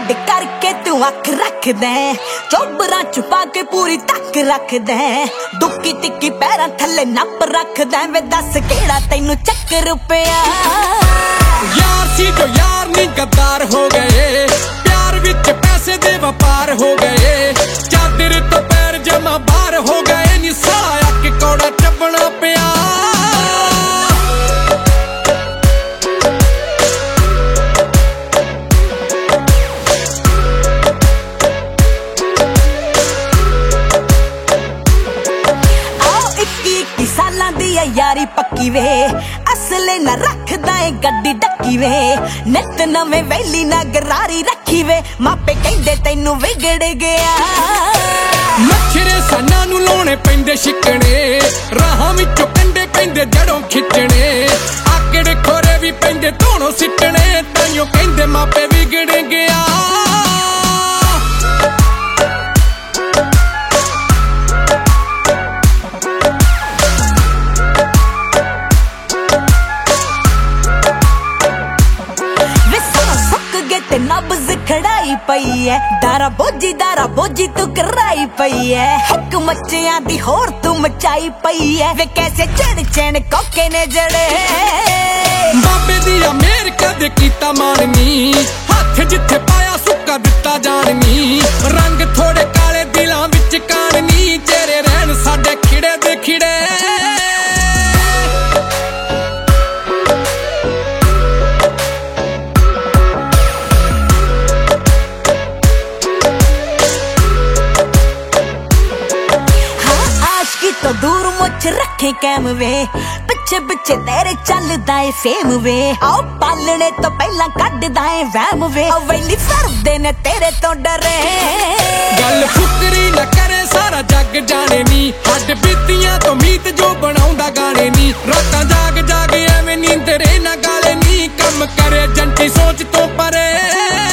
ਸਾਡੇ ਕਰਕੇ ਤੂੰ ਅੱਖ ਰੱਖਦਾ ਚੋਬਰਾਂ ਛੁਪਾ ਕੇ ਪੂਰੀ ਤੱਕ ਰੱਖਦਾ ਦੁੱਕੀ ਟਿੱਕੀ ਪੈਰਾਂ ਥੱਲੇ ਨੱਪ ਰੱਖਦਾ ਵੇ ਦੱਸ ਕਿਹੜਾ ਤੈਨੂੰ ਚੱਕਰ ਪਿਆ यार सी जो यार नहीं गद्दार हो गए प्यार विच पैसे दे व्यापार हो गए चादर तो पैर जमा बाहर हो गए नी साया के कौड़ा चबना पिया सालां दी यारी पक्की वे असले ना रखदा ए गड्डी डक्की वे नित नवें वैली ना गरारी रखी वे मापे कहंदे तैनू विगड़ गया मच्छरे साना नू लाउणे पैंदे शिकणे राहां विचों कंडे पैंदे जड़ों खिचणे आकड़े खोरे भी पैंदे धोणों सिटणे ताइयों कहंदे मापे विगड़ गया ते नब्ज खड़ाई पई है दारा बोझी तू कराई पई है हक मच्चियां दी होर तू मचाई पई है वे कैसे चढ़ चैन कोके ने जड़े बाबे दी मेहर कदे कीता माननी हाथ जिथे पाया सुक्का दिता जाननी रंग थोड़े काले दिलां विच काननी चेहरे रहन साडे खिड़े दे खिड़े तो दूर मुझ रखे कैम वे पिछे पिछे तेरे चलदा है फेम वे आओ पालने तो पहला कड्डदा है वैम वे वेली फरदे ने तेरे तो डरे गल फुकरी न करे सारा जग जाने नी हड बीतियां तो मीत जो बनाउंदा गाने नी रातां जाग जाग एवें नींदरे ना गाले नी कम करे जंटी सोच तो परे